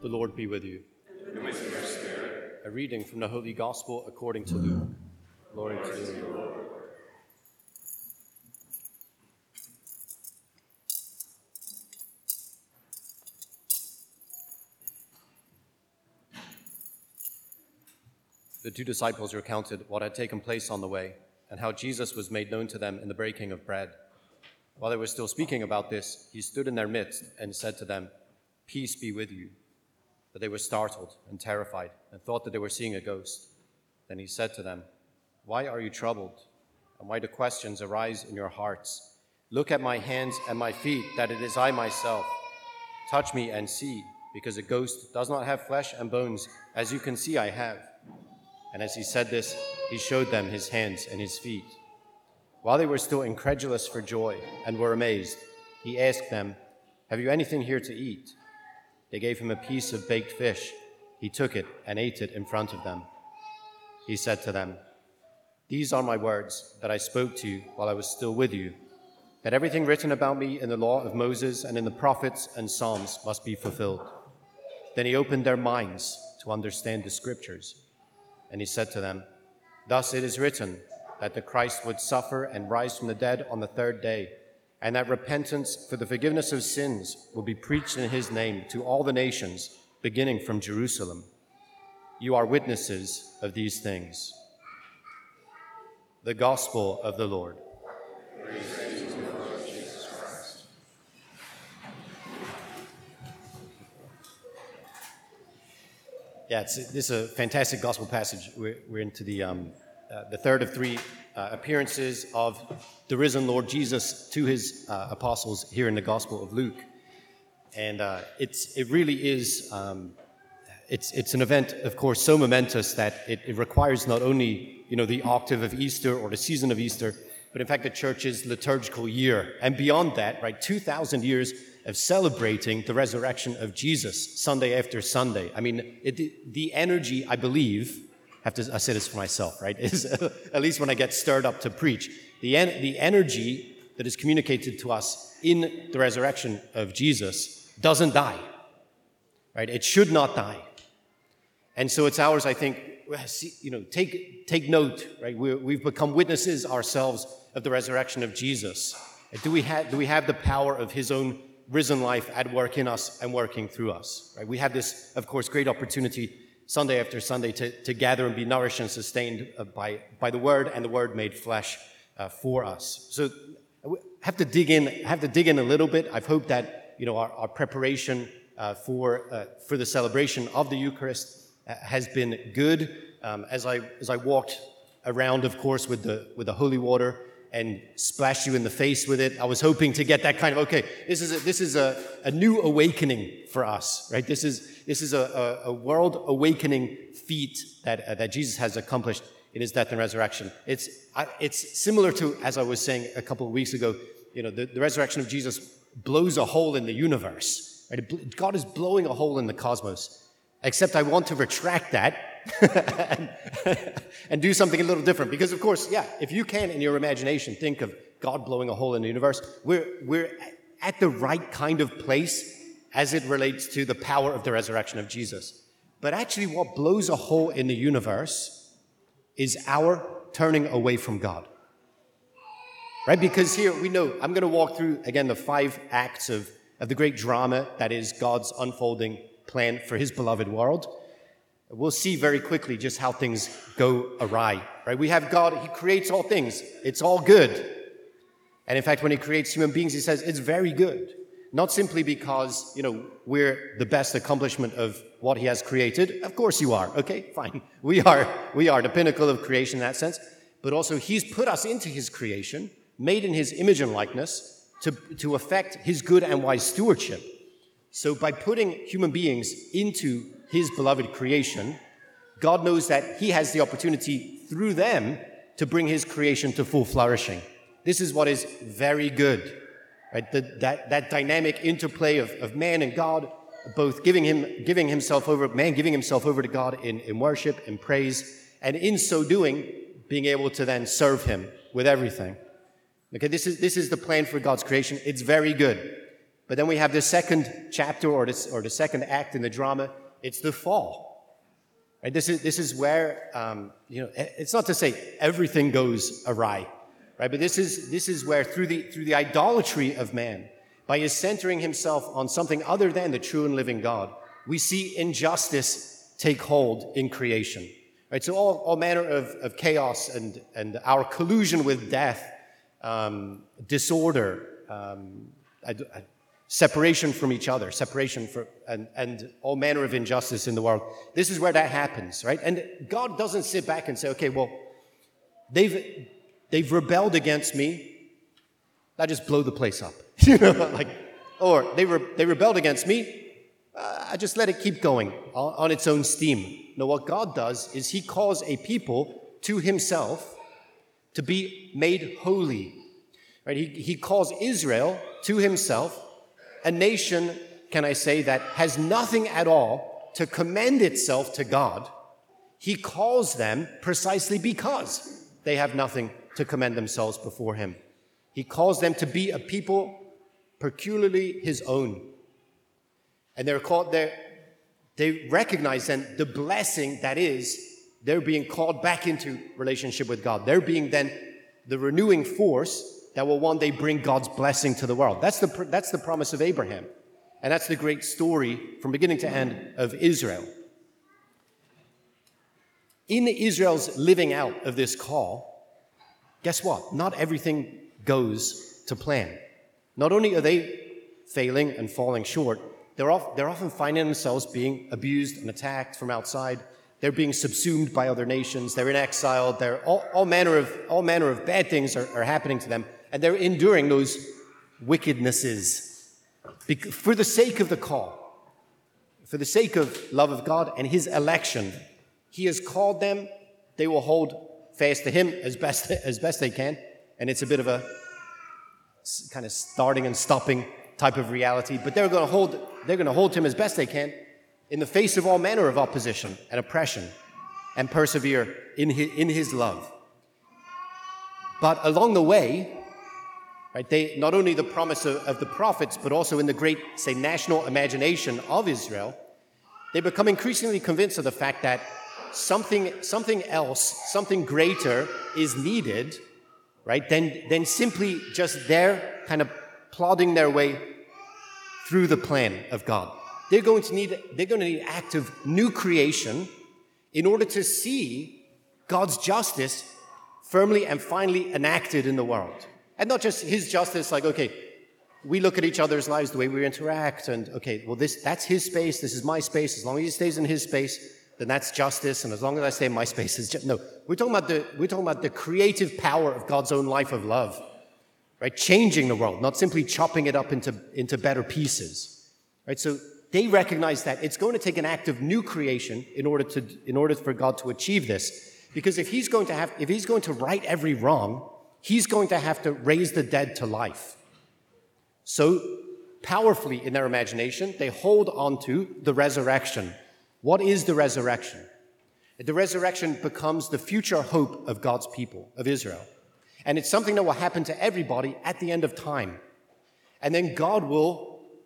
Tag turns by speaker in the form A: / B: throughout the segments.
A: The Lord be with you.
B: And with your spirit.
A: A reading from the Holy Gospel according to Luke. Glory to you, Lord. The two disciples recounted what had taken place on the way and how Jesus was made known to them in the breaking of bread. While they were still speaking about this, he stood in their midst and said to them, "Peace be with you." But they were startled and terrified and thought that they were seeing a ghost. Then he said to them, "Why are you troubled? And why do questions arise in your hearts? Look at my hands and my feet, that it is I myself. Touch me and see, because a ghost does not have flesh and bones, as you can see I have." And as he said this, he showed them his hands and his feet. While they were still incredulous for joy and were amazed, he asked them, "Have you anything here to eat?" They gave him a piece of baked fish. He took it and ate it in front of them. He said to them, "These are my words that I spoke to you while I was still with you, that everything written about me in the law of Moses and in the prophets and Psalms must be fulfilled." Then he opened their minds to understand the scriptures. And he said to them, "Thus it is written that the Christ would suffer and rise from the dead on the third day, and that repentance for the forgiveness of sins will be preached in his name to all the nations, beginning from Jerusalem. You are witnesses of these things." The Gospel of the Lord.
B: Praise to you, Lord Jesus Christ.
A: Yeah, this is a fantastic gospel passage. We're into the third of three appearances of the risen Lord Jesus to his apostles here in the Gospel of Luke. And it really is, it's an event, of course, so momentous that it requires not only, the octave of Easter or the season of Easter, but in fact the church's liturgical year. And beyond that, right, 2,000 years of celebrating the resurrection of Jesus Sunday after Sunday. I mean, the energy, I believe, I say this for myself, right, is at least when I get stirred up to preach, the energy that is communicated to us in the resurrection of Jesus doesn't die, right? It should not die. And so it's ours, I think, take note, right? We've become witnesses ourselves of the resurrection of Jesus. Do we have the power of his own risen life at work in us and working through us, right? We have this, of course, great opportunity Sunday after Sunday to gather and be nourished and sustained by the Word and the Word made flesh for us. So I have to dig in a little bit. I've hoped that our preparation for the celebration of the Eucharist has been good. As I walked around, of course, with the holy water and splashed you in the face with it, I was hoping to get that kind of, okay, this is a new awakening for us, right? This is a world awakening feat that Jesus has accomplished in his death and resurrection. It's similar to, as I was saying a couple of weeks ago, the resurrection of Jesus blows a hole in the universe, right? God is blowing a hole in the cosmos, except I want to retract that and do something a little different. Because, of course, if you can, in your imagination, think of God blowing a hole in the universe, we're at the right kind of place as it relates to the power of the resurrection of Jesus. But actually, what blows a hole in the universe is our turning away from God. Right? Because here, we know, I'm going to walk through, again, the 5 acts of the great drama that is God's unfolding plan for his beloved world. We'll see very quickly just how things go awry, right? We have God, he creates all things. It's all good. And in fact, when he creates human beings, he says it's very good. Not simply because, we're the best accomplishment of what he has created. Of course you are. Okay, fine. We are the pinnacle of creation in that sense. But also he's put us into his creation, made in his image and likeness, to affect his good and wise stewardship. So by putting human beings into his beloved creation, God knows that he has the opportunity through them to bring his creation to full flourishing. This is what is very good, right? That dynamic interplay of man and God, both giving himself over to God in worship and praise, and in so doing, being able to then serve him with everything. Okay, this is the plan for God's creation. It's very good. But then we have the second chapter or the second act in the drama. It's the fall. Right? This is where it's not to say everything goes awry, right? But this is where through the idolatry of man, by his centering himself on something other than the true and living God, we see injustice take hold in creation. Right? So all manner of chaos and our collusion with death, disorder, separation from each other, and all manner of injustice in the world. This is where that happens, right? And God doesn't sit back and say, okay, well, they've rebelled against me. I just blow the place up, or they rebelled against me. I just let it keep going on its own steam. No, what God does is he calls a people to himself to be made holy. Right? He calls Israel to himself, a nation, can I say, that has nothing at all to commend itself to God. He calls them precisely because they have nothing to commend themselves before him. He calls them to be a people peculiarly his own. And they recognize then the blessing that is they're being called back into relationship with God. They're being then the renewing force that will one day bring God's blessing to the world. That's the promise of Abraham. And that's the great story from beginning to end of Israel. In Israel's living out of this call, guess what? Not everything goes to plan. Not only are they failing and falling short, they're often finding themselves being abused and attacked from outside. They're being subsumed by other nations. They're in exile. All manner of bad things are happening to them, and they're enduring those wickednesses for the sake of the call, for the sake of love of God and his election. He has called them. They will hold fast to him as best they can, and it's a bit of a kind of starting and stopping type of reality. But they're going to hold him as best they can in the face of all manner of opposition and oppression, and persevere in his love. But along the way, right, they not only the promise of the prophets, but also in the great, say, national imagination of Israel, they become increasingly convinced of the fact that something else, something greater is needed, right, than simply just their kind of plodding their way through the plan of God. They're going to need active new creation in order to see God's justice firmly and finally enacted in the world. And not just his justice, like, okay, we look at each other's lives, the way we interact, and okay, well, that's his space, this is my space. As long as he stays in his space, then that's justice, and as long as I stay in my space, it's just, no. We're talking about the creative power of God's own life of love, right? Changing the world, not simply chopping it up into better pieces, right? So they recognize that it's going to take an act of new creation in order for God to achieve this, because if he's going to right every wrong, he's going to have to raise the dead to life. So powerfully in their imagination, they hold on to the resurrection. What is the resurrection? The resurrection becomes the future hope of God's people, of Israel. And it's something that will happen to everybody at the end of time. And then God will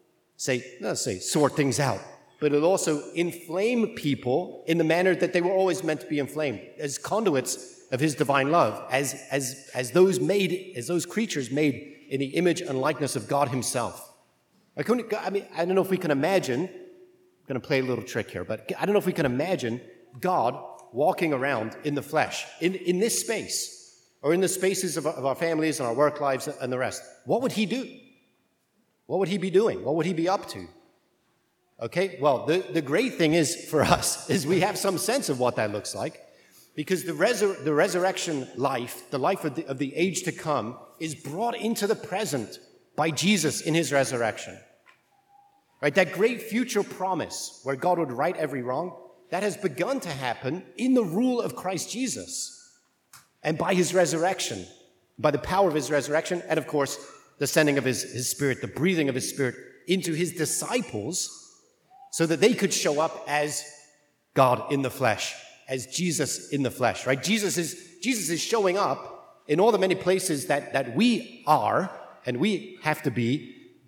A: sort things out, but it'll also inflame people in the manner that they were always meant to be inflamed, as conduits of his divine love, as those creatures made in the image and likeness of God himself. I don't know if we can imagine, I'm going to play a little trick here, but I don't know if we can imagine God walking around in the flesh, in this space, or in the spaces of our families and our work lives and the rest. What would he do? What would he be doing? What would he be up to? Okay, well, the great thing is for us is we have some sense of what that looks like, because the resurrection life, the life of the age to come, is brought into the present by Jesus in his resurrection. Right, that great future promise where God would right every wrong, that has begun to happen in the rule of Christ Jesus and by his resurrection, by the power of his resurrection, and of course, the sending of his Spirit, the breathing of his Spirit into his disciples so that they could show up as God in the flesh, as Jesus in the flesh, right? Jesus is showing up in all the many places that we are and we have to be.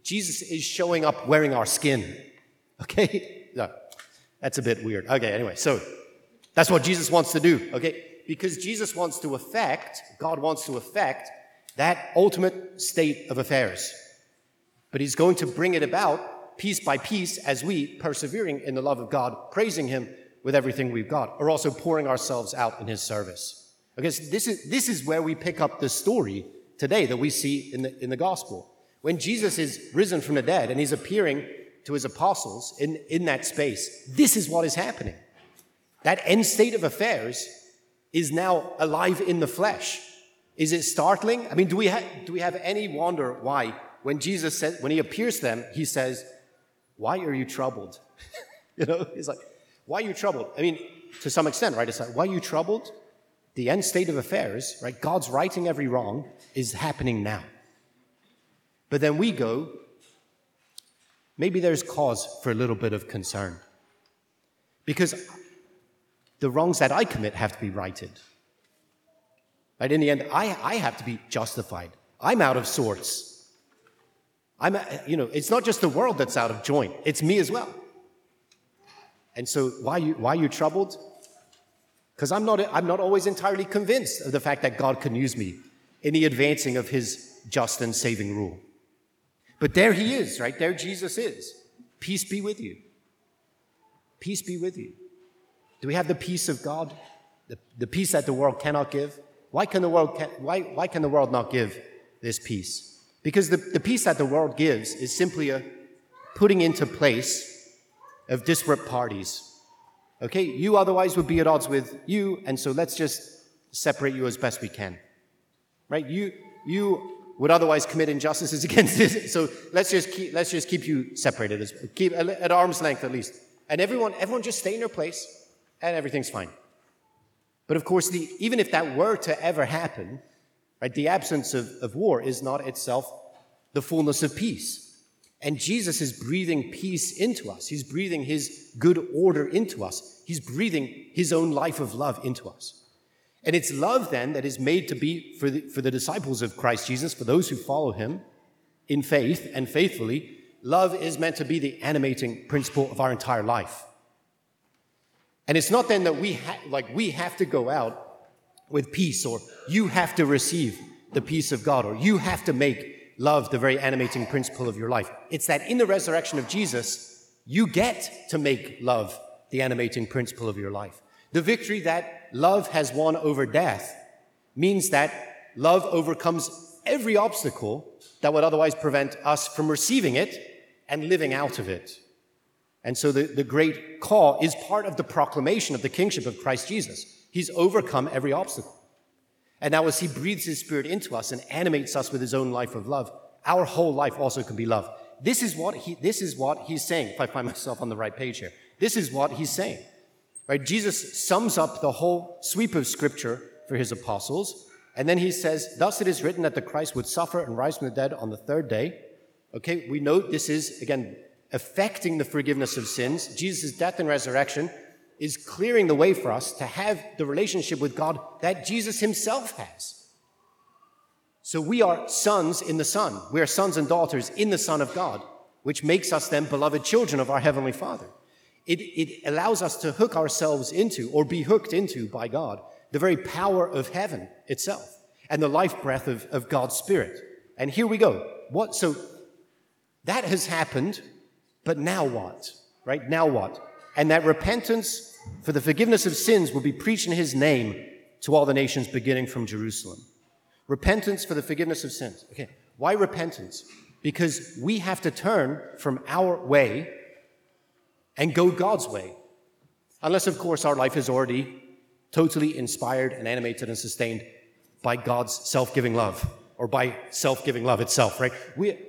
A: Jesus is showing up wearing our skin. Okay? No, that's a bit weird. Okay, anyway, so that's what Jesus wants to do. Okay? Because Jesus wants to affect, God wants to affect that ultimate state of affairs. But he's going to bring it about piece by piece as we, persevering in the love of God, praising him with everything we've got, are also pouring ourselves out in his service. Okay, so this is where we pick up the story today that we see in the gospel. When Jesus is risen from the dead and he's appearing to his apostles in that space, this is what is happening. That end state of affairs is now alive in the flesh. Is it startling? I mean, do we have any wonder why when Jesus said, when he appears to them, he says, "Why are you troubled?" He's like, "Why are you troubled?" I mean, to some extent, right? It's like, why are you troubled? The end state of affairs, right? God's righting every wrong is happening now. But then we go, maybe there's cause for a little bit of concern. Because the wrongs that I commit have to be righted. Right? In the end, I have to be justified. I'm out of sorts. It's not just the world that's out of joint. It's me as well. And so why are you troubled? Because I'm not always entirely convinced of the fact that God can use me in the advancing of his just and saving rule. But there he is, right? There Jesus is. Peace be with you. Peace be with you. Do we have the peace of God? The peace that the world cannot give? Why can the world not give this peace? Because the peace that the world gives is simply a putting into place of disparate parties. Okay, you otherwise would be at odds with you, and so let's just separate you as best we can. Right? You would otherwise commit injustices against this, so let's just keep you separated, keep at arm's length at least. And everyone just stay in their place, and everything's fine. But of course, even if that were to ever happen, right, the absence of war is not itself the fullness of peace. And Jesus is breathing peace into us. He's breathing his good order into us. He's breathing his own life of love into us. And it's love then that is made to be for the disciples of Christ Jesus, for those who follow him in faith and faithfully. Love is meant to be the animating principle of our entire life. And it's not then that we have to go out with peace, or you have to receive the peace of God, or you have to make love the very animating principle of your life. It's that in the resurrection of Jesus, you get to make love the animating principle of your life. The victory that love has won over death means that love overcomes every obstacle that would otherwise prevent us from receiving it and living out of it. And so the great call is part of the proclamation of the kingship of Christ Jesus. He's overcome every obstacle. And now as he breathes his Spirit into us and animates us with his own life of love, our whole life also can be love. This is what he's saying, if I find myself on the right page here. This is what he's saying. Right? Jesus sums up the whole sweep of Scripture for his apostles, and then he says, "Thus it is written that the Christ would suffer and rise from the dead on the third day." Okay, we note this is, again, affecting the forgiveness of sins. Jesus' death and resurrection is clearing the way for us to have the relationship with God that Jesus himself has. So we are sons in the Son. We are sons and daughters in the Son of God, which makes us then beloved children of our Heavenly Father. It allows us to hook ourselves into, or be hooked into by God, the very power of heaven itself and the life breath of God's Spirit. And here we go. So that has happened, but now what? Right? Now what? And that repentance for the forgiveness of sins will be preached in his name to all the nations beginning from Jerusalem. Repentance for the forgiveness of sins. Okay, why repentance? Because we have to turn from our way and go God's way. Unless, of course, our life is already totally inspired and animated and sustained by God's self-giving love, or by self-giving love itself, right?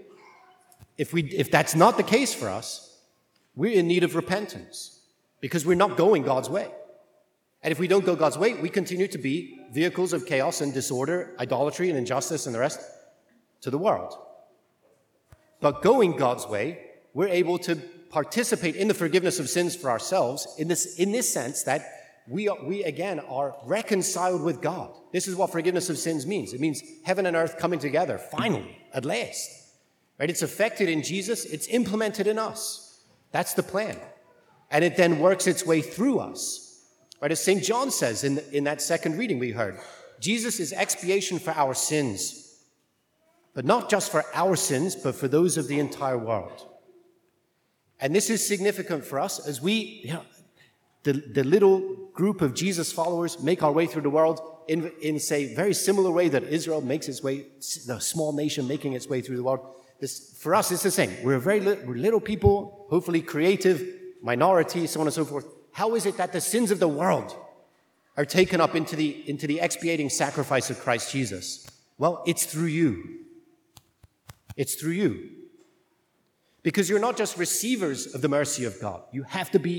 A: If that's not the case for us, we're in need of repentance because we're not going God's way. And if we don't go God's way, we continue to be vehicles of chaos and disorder, idolatry and injustice and the rest to the world. But going God's way, we're able to participate in the forgiveness of sins for ourselves in this sense that we again are reconciled with God. This is what forgiveness of sins means. It means heaven and earth coming together, finally, at last. right? It's effected in Jesus. It's implemented in us. That's the plan. And it then works its way through us, right? As St. John says in that second reading we heard, Jesus is expiation for our sins, but not just for our sins, but for those of the entire world. And this is significant for us as we, the little group of Jesus followers make our way through the world in say, very similar way that Israel makes its way, the small nation making its way through the world. For us, it's the same. We're little people, hopefully creative, minority, so on and so forth. How is it that the sins of the world are taken up into the expiating sacrifice of Christ Jesus? Well, it's through you. It's through you. Because you're not just receivers of the mercy of God. You get to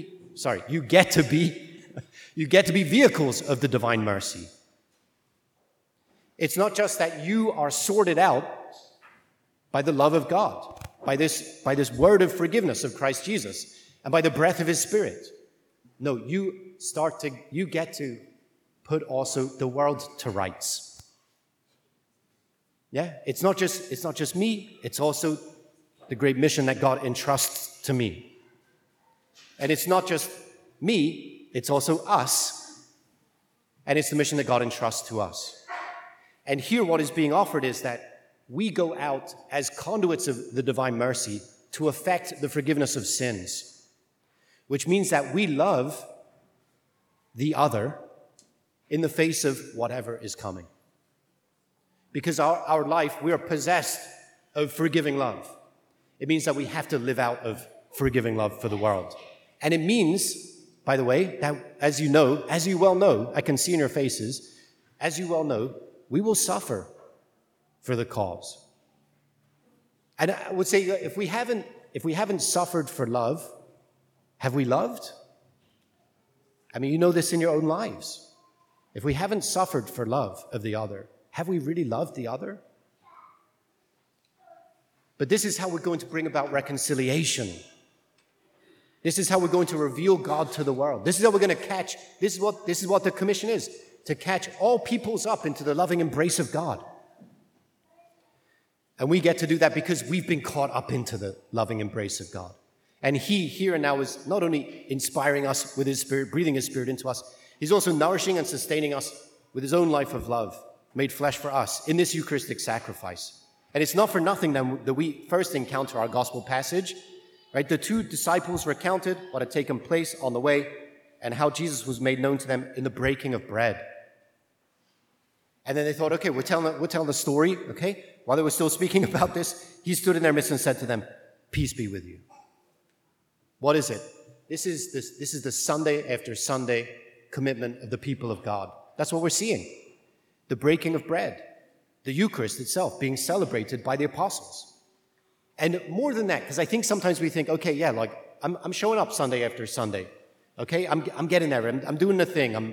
A: be vehicles of the divine mercy. It's not just that you are sorted out by the love of God, by this word of forgiveness of Christ Jesus, and by the breath of his Spirit. No, you get to put also the world to rights. Yeah, it's not just me, it's also the great mission that God entrusts to me. And it's not just me, it's also us. And it's the mission that God entrusts to us. And here what is being offered is that we go out as conduits of the divine mercy to effect the forgiveness of sins, which means that we love the other in the face of whatever is coming. Because our life, we are possessed of forgiving love. It means that we have to live out of forgiving love for the world. And it means, by the way, that as you well know, I can see in your faces, as you well know, we will suffer for the cause. And I would say, if we haven't suffered for love, have we loved? I mean, you know this in your own lives. If we haven't suffered for love of the other, have we really loved the other? But this is how we're going to bring about reconciliation. This is how we're going to reveal God to the world. This is how we're going to catch, this is what the commission is, to catch all peoples up into the loving embrace of God. And we get to do that because we've been caught up into the loving embrace of God. And he, here and now, is not only inspiring us with his Spirit, breathing his Spirit into us, he's also nourishing and sustaining us with his own life of love, made flesh for us in this Eucharistic sacrifice. And it's not for nothing that we first encounter our gospel passage, right? The two disciples recounted what had taken place on the way and how Jesus was made known to them in the breaking of bread. And then they thought, okay, we're telling the story, okay? While they were still speaking about this, he stood in their midst and said to them, "Peace be with you." What is it? This is the Sunday after Sunday commitment of the people of God. That's what we're seeing. The breaking of bread. The Eucharist itself being celebrated by the apostles. And more than that, because I think sometimes we think, okay, yeah, like I'm showing up Sunday after Sunday. Okay, I'm getting there. I'm doing the thing.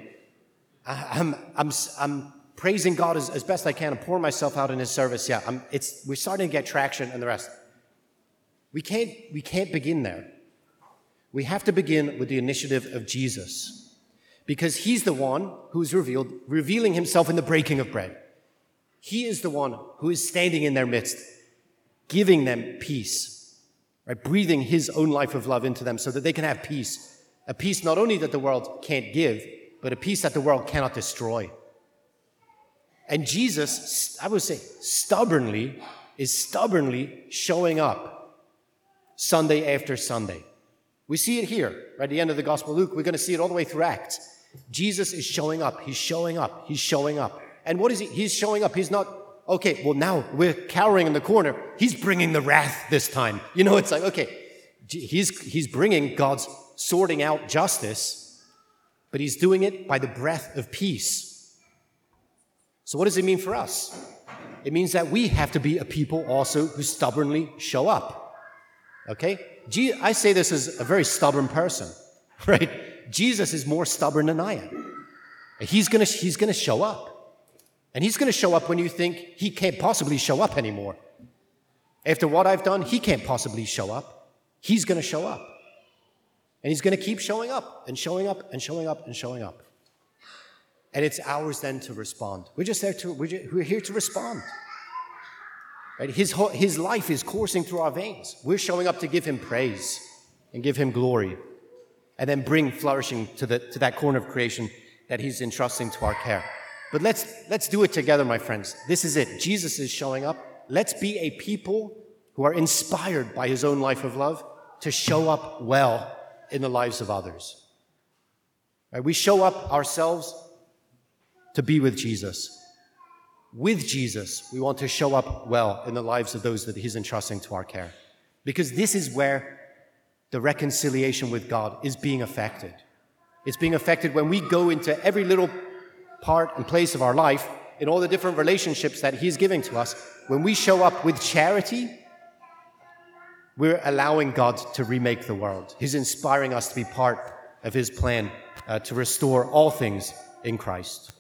A: I'm praising God as best I can. I'm pouring myself out in his service. Yeah, we're starting to get traction and the rest. We can't begin there. We have to begin with the initiative of Jesus, because he's the one who's revealing himself in the breaking of bread. He is the one who is standing in their midst, giving them peace, right? Breathing his own life of love into them so that they can have peace. A peace not only that the world can't give, but a peace that the world cannot destroy. And Jesus, I would say, is stubbornly showing up Sunday after Sunday. We see it here, right at the end of the Gospel of Luke. We're going to see it all the way through Acts. Jesus is showing up. He's showing up. He's showing up. And what is he? He's showing up. He's not, okay, well, now we're cowering in the corner. He's bringing the wrath this time. You know, it's like, okay, he's bringing God's sorting out justice, but he's doing it by the breath of peace. So what does it mean for us? It means that we have to be a people also who stubbornly show up. Okay? I say this as a very stubborn person, right? Jesus is more stubborn than I am. He's gonna show up. And he's going to show up when you think he can't possibly show up anymore. After what I've done, he can't possibly show up. He's going to show up. And he's going to keep showing up and showing up and showing up and showing up. And it's ours then to respond. We're here to respond. Right? His life is coursing through our veins. We're showing up to give him praise and give him glory, and then bring flourishing to that corner of creation that he's entrusting to our care. But let's do it together, my friends. This is it. Jesus is showing up. Let's be a people who are inspired by his own life of love to show up well in the lives of others. Right? We show up ourselves to be with Jesus. With Jesus, we want to show up well in the lives of those that he's entrusting to our care. Because this is where the reconciliation with God is being affected. It's being affected when we go into every little part and place of our life, in all the different relationships that he's giving to us. When we show up with charity, we're allowing God to remake the world. He's inspiring us to be part of his plan to restore all things in Christ.